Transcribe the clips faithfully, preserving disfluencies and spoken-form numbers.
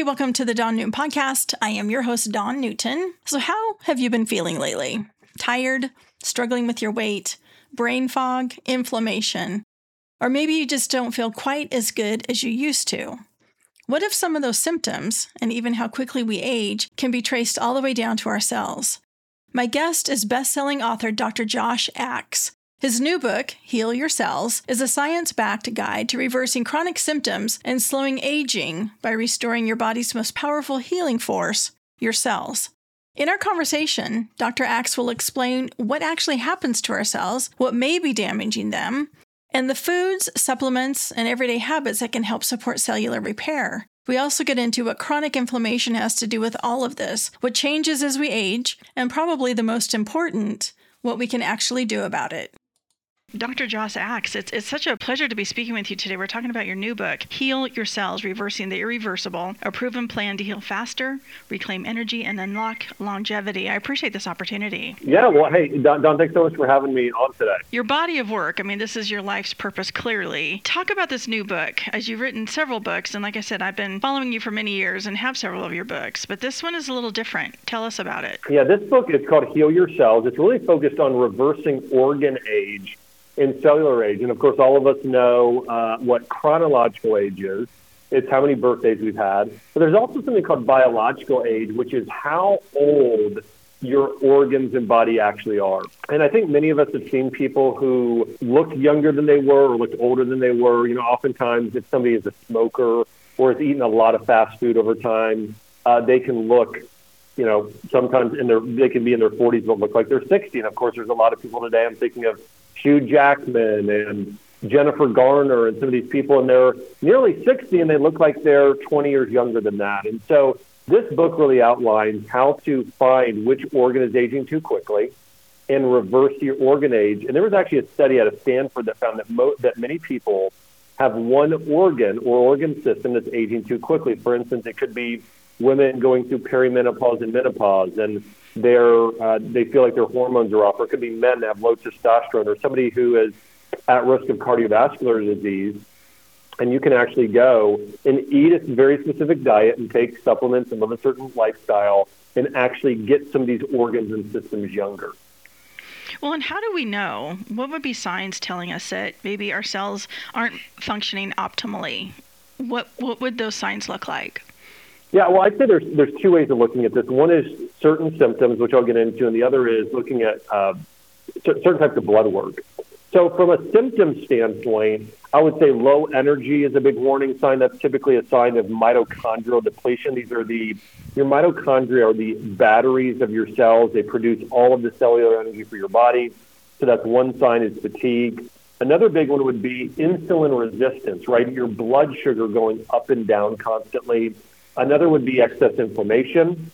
Hey, welcome to the Dawn Newton Podcast. I am your host, Dawn Newton. So how have you been feeling lately? Tired? Struggling with your weight? Brain fog? Inflammation? Or maybe you just don't feel quite as good as you used to? What if some of those symptoms, and even how quickly we age, can be traced all the way down to our cells? My guest is best-selling author Doctor Josh Axe. His new book, Heal Your Cells, is a science-backed guide to reversing chronic symptoms and slowing aging by restoring your body's most powerful healing force, your cells. In our conversation, Doctor Axe will explain what actually happens to our cells, what may be damaging them, and the foods, supplements, and everyday habits that can help support cellular repair. We also get into what chronic inflammation has to do with all of this, what changes as we age, and probably the most important, what we can actually do about it. Doctor Josh Axe, it's, it's such a pleasure to be speaking with you today. We're talking about your new book, Heal Your Cells, Reversing the Irreversible, a proven plan to heal faster, reclaim energy, and unlock longevity. I appreciate this opportunity. Yeah, well, hey, Don, Don, thanks so much for having me on today. Your body of work, I mean, this is your life's purpose, clearly. Talk about this new book, as you've written several books, and like I said, I've been following you for many years and have several of your books, but this one is a little different. Tell us about it. Yeah, this book is called Heal Your Cells. It's really focused on reversing organ age in cellular age. And of course, all of us know uh, what chronological age is. It's how many birthdays we've had. But there's also something called biological age, which is how old your organs and body actually are. And I think many of us have seen people who looked younger than they were or looked older than they were. You know, oftentimes if somebody is a smoker or has eaten a lot of fast food over time, uh, they can look, you know, sometimes in their, they can be in their forties but look like they're sixty. And of course, there's a lot of people today, I'm thinking of Hugh Jackman and Jennifer Garner and some of these people, and they're nearly sixty and they look like they're twenty years younger than that. And so this book really outlines how to find which organ is aging too quickly and reverse your organ age. And there was actually a study out of Stanford that found that mo- that many people have one organ or organ system that's aging too quickly. For instance, it could be women going through perimenopause and menopause, and they're, uh, they feel like their hormones are off. Or it could be men that have low testosterone, or somebody who is at risk of cardiovascular disease. And you can actually go and eat a very specific diet and take supplements and live a certain lifestyle and actually get some of these organs and systems younger. Well, and how do we know? What would be signs telling us that maybe our cells aren't functioning optimally? What what would those signs look like? Yeah, well, I'd say there's there's two ways of looking at this. One is certain symptoms, which I'll get into, and the other is looking at uh, certain types of blood work. So from a symptom standpoint, I would say low energy is a big warning sign. That's typically a sign of mitochondrial depletion. These are the, your mitochondria are the batteries of your cells. They produce all of the cellular energy for your body. So that's one sign is fatigue. Another big one would be insulin resistance, right? Your blood sugar going up and down constantly. Another would be excess inflammation.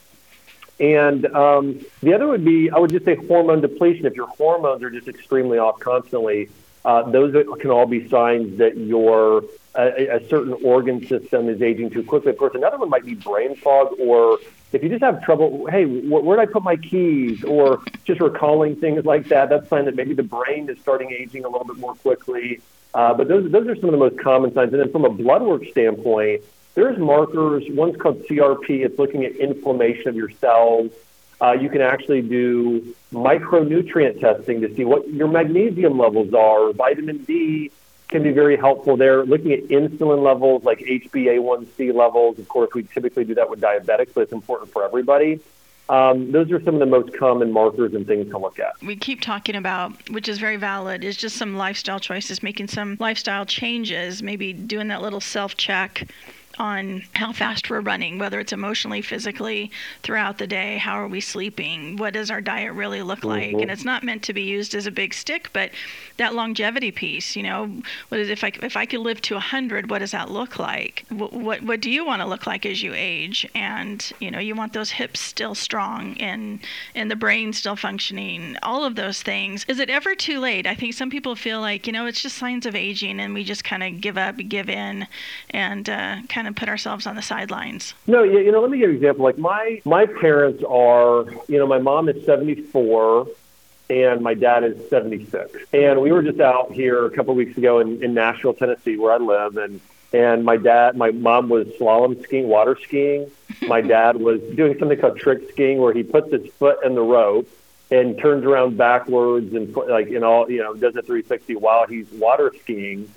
And um, the other would be, I would just say hormone depletion. If your hormones are just extremely off constantly, uh, those can all be signs that your a, a certain organ system is aging too quickly. Of course, another one might be brain fog, or if you just have trouble, hey, wh- where did I put my keys? Or just recalling things like that, that's a sign that maybe the brain is starting aging a little bit more quickly. Uh, but those, those are some of the most common signs. And then from a blood work standpoint, there's markers. One's called C R P. It's looking at inflammation of your cells. Uh, you can actually do micronutrient testing to see what your magnesium levels are. Vitamin D can be very helpful there. Looking at insulin levels like H b A one C levels. Of course, we typically do that with diabetics, but it's important for everybody. Um, those are some of the most common markers and things to look at. We keep talking about, which is very valid, is just some lifestyle choices, making some lifestyle changes, maybe doing that little self-check on how fast we're running, whether it's emotionally, physically, throughout the day. How are we sleeping? What does our diet really look like? Mm-hmm. And it's not meant to be used as a big stick, but that longevity piece, you know, what is, if I if I could live to one hundred, what does that look like? What, what what do you want to look like as you age? And, you know, you want those hips still strong and and the brain still functioning, all of those things. Is it ever too late? I think some people feel like, you know, it's just signs of aging and we just kind of give up, give in, and uh, kind of put ourselves on the sidelines. No, you, you know, let me give you an example. Like my, my parents are, you know, my mom is seventy-four and my dad is seventy-six. And we were just out here a couple of weeks ago in, in Nashville, Tennessee, where I live. And And my dad, my mom was slalom skiing, water skiing. My dad was doing something called trick skiing, where he puts his foot in the rope and turns around backwards and like, you know, you know, does a three sixty while he's water skiing.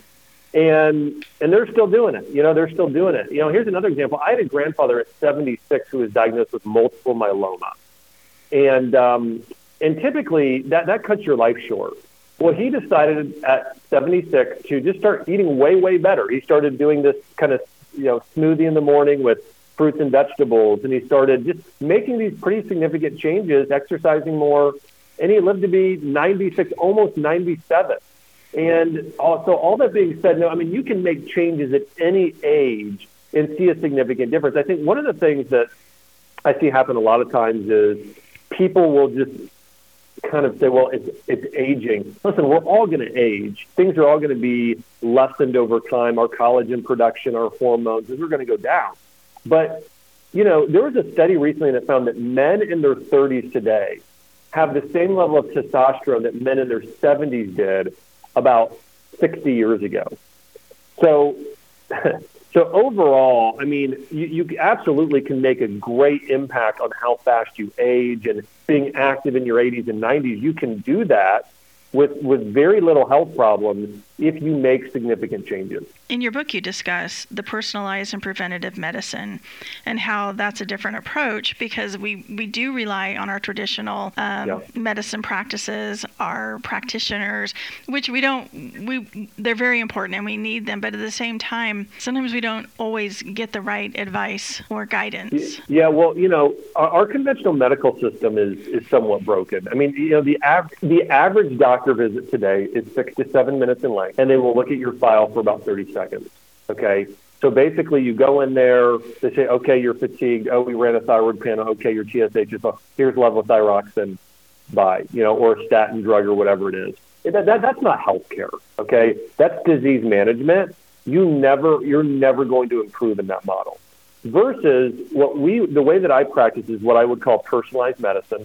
And and they're still doing it. You know, they're still doing it. You know, here's another example. I had a grandfather at seventy-six who was diagnosed with multiple myeloma. And um, and typically that, that cuts your life short. Well, he decided at seventy-six to just start eating way, way better. He started doing this kind of, you know, smoothie in the morning with fruits and vegetables. And he started just making these pretty significant changes, exercising more. And he lived to be ninety-six, almost ninety-seven. And also, all that being said, no, I mean, you can make changes at any age and see a significant difference. I think one of the things that I see happen a lot of times is people will just kind of say, well, it's, it's aging. Listen, we're all going to age. Things are all going to be lessened over time. Our collagen production, our hormones, these are going to go down. But, you know, there was a study recently that found that men in their thirties today have the same level of testosterone that men in their seventies did about sixty years ago. So, so overall, I mean, you, you absolutely can make a great impact on how fast you age, and being active in your eighties and nineties, you can do that with, with very little health problems if you make significant changes. In your book, you discuss the personalized and preventative medicine and how that's a different approach, because we, we do rely on our traditional um, yeah. medicine practices, our practitioners, which we don't, we they're very important and we need them. But at the same time, sometimes we don't always get the right advice or guidance. Yeah, well, you know, our, our conventional medical system is, is somewhat broken. I mean, you know, the, av- the average doctor visit today is six to seven minutes in length, and they will look at your file for about thirty seconds. Okay. So basically you go in there, they say, okay, you're fatigued. Oh, we ran a thyroid panel. Okay. Your T S H is off. Here's levothyroxine, bye, you know, or a statin drug or whatever it is. That, that, that's not healthcare. Okay. That's disease management. You never, you're never going to improve in that model. Versus what we, the way that I practice is what I would call personalized medicine.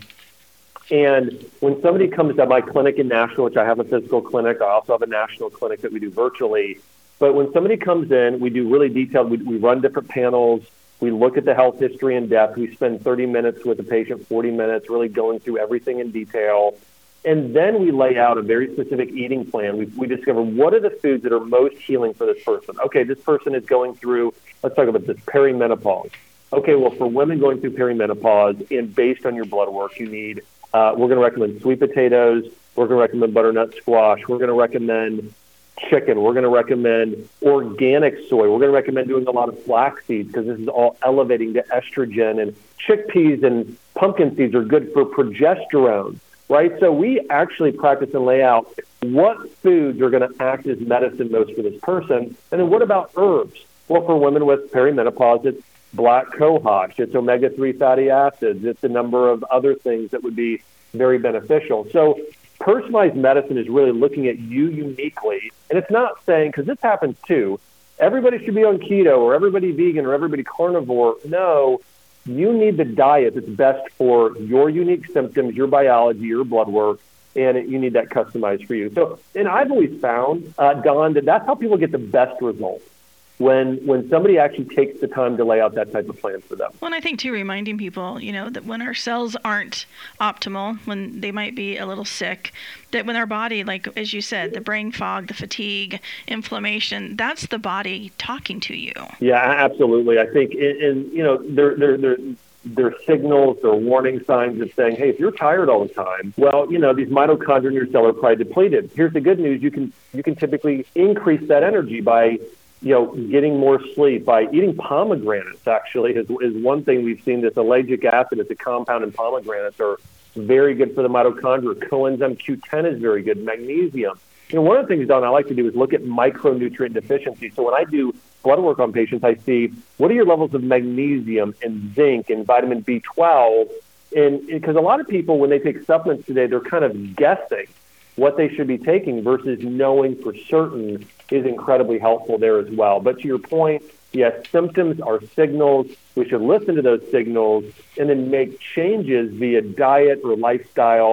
And when somebody comes to my clinic in Nashville, which I have a physical clinic, I also have a national clinic that we do virtually. But when somebody comes in, we do really detailed, we, we run different panels. We look at the health history in depth. We spend thirty minutes with the patient, forty minutes, really going through everything in detail. And then we lay out a very specific eating plan. We, we discover what are the foods that are most healing for this person. Okay, this person is going through, let's talk about this, perimenopause. Okay, well, for women going through perimenopause, and based on your blood work, you need Uh, we're going to recommend sweet potatoes. We're going to recommend butternut squash. We're going to recommend chicken. We're going to recommend organic soy. We're going to recommend doing a lot of flax seeds, because this is all elevating to estrogen. And chickpeas and pumpkin seeds are good for progesterone, right? So we actually practice and lay out what foods are going to act as medicine most for this person. And then what about herbs? Well, for women with perimenopause, it's black cohosh, it's omega three fatty acids, it's a number of other things that would be very beneficial. So personalized medicine is really looking at you uniquely. And it's not saying, because this happens too, everybody should be on keto or everybody vegan or everybody carnivore. No, you need the diet that's best for your unique symptoms, your biology, your blood work, and it, you need that customized for you. So, and I've always found, uh, Don, that that's how people get the best results. When when somebody actually takes the time to lay out that type of plan for them. Well, and I think, too, reminding people, you know, that when our cells aren't optimal, when they might be a little sick, that when our body, like, as you said, the brain fog, the fatigue, inflammation, that's the body talking to you. Yeah, absolutely. I think, and, and you know, there there there there are signals, there are warning signs of saying, hey, if you're tired all the time, well, you know, these mitochondria in your cell are probably depleted. Here's the good news. You can you can typically increase that energy by you know, getting more sleep, by eating pomegranates, actually, is, is one thing we've seen. This ellagic acid, it's a compound in pomegranates, are very good for the mitochondria. Coenzyme Q ten is very good. Magnesium. You know, one of the things, Don, I like to do is look at micronutrient deficiency. So when I do blood work on patients, I see what are your levels of magnesium and zinc and vitamin B twelve. And because a lot of people, when they take supplements today, they're kind of guessing what they should be taking versus knowing for certain is incredibly helpful there as well. But to your point, yes, symptoms are signals. We should listen to those signals and then make changes via diet or lifestyle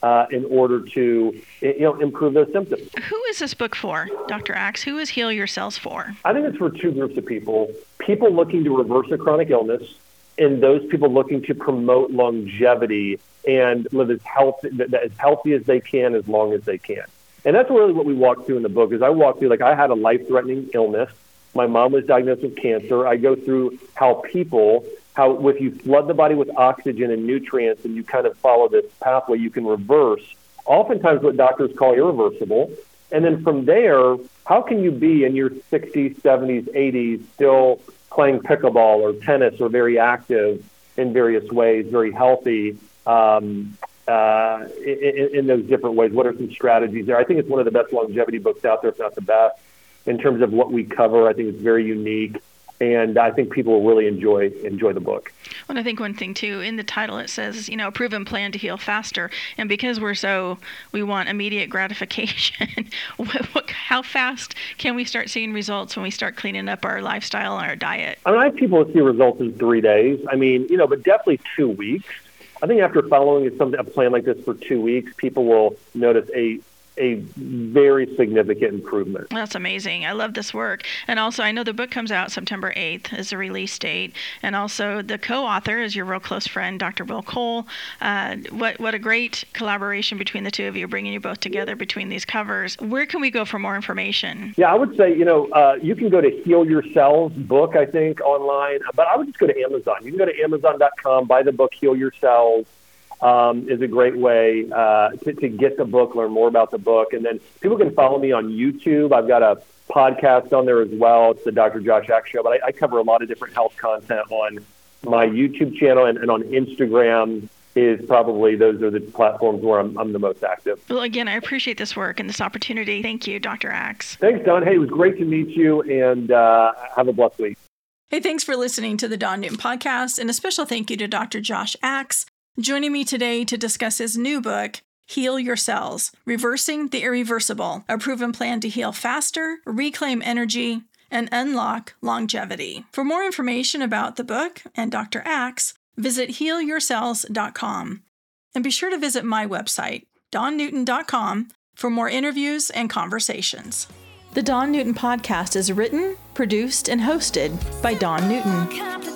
uh, in order to, you know, improve those symptoms. Who is this book for, Doctor Axe? Who is Heal Your Cells for? I think it's for two groups of people: people looking to reverse a chronic illness, and those people looking to promote longevity and live as healthy, as healthy as they can, as long as they can. And that's really what we walk through in the book. Is I walk through, like, I had a life-threatening illness. My mom was diagnosed with cancer. I go through how people, how if you flood the body with oxygen and nutrients and you kind of follow this pathway, you can reverse oftentimes what doctors call irreversible. And then from there, how can you be in your sixties, seventies, eighties still playing pickleball or tennis or very active in various ways, very healthy um, uh, in, in those different ways? What are some strategies there? I think it's one of the best longevity books out there, if not the best, in terms of what we cover. I think it's very unique. And I think people will really enjoy enjoy the book. Well, I think one thing, too, in the title it says, you know, a proven plan to heal faster. And because we're so, we want immediate gratification, what, what, how fast can we start seeing results when we start cleaning up our lifestyle and our diet? I mean, I have people that see results in three days. I mean, you know, but definitely two weeks. I think after following something, a plan like this for two weeks, people will notice a a very significant improvement. That's amazing. I love this work. And also, I know the book comes out September eighth is the release date. And also, the co-author is your real close friend, Doctor Bill Cole. Uh, what what a great collaboration between the two of you, bringing you both together between these covers. Where can we go for more information? Yeah, I would say, you know, uh, you can go to Heal Your Cells book, I think, online. But I would just go to Amazon. You can go to amazon dot com, buy the book Heal Your Cells. Um, is a great way uh, to, to get the book, learn more about the book. And then people can follow me on YouTube. I've got a podcast on there as well. It's the Doctor Josh Axe Show. But I, I cover a lot of different health content on my YouTube channel, and, and on Instagram is probably, those are the platforms where I'm, I'm the most active. Well, again, I appreciate this work and this opportunity. Thank you, Doctor Axe. Thanks, Don. Hey, it was great to meet you, and uh, have a blessed week. Hey, thanks for listening to the Don Newton Podcast, and a special thank you to Doctor Josh Axe, joining me today to discuss his new book, Heal Your Cells, Reversing the Irreversible, a proven plan to heal faster, reclaim energy, and unlock longevity. For more information about the book and Doctor Axe, visit heal your cells dot com. And be sure to visit my website, don newton dot com, for more interviews and conversations. The Don Newton Podcast is written, produced, and hosted by Don Newton.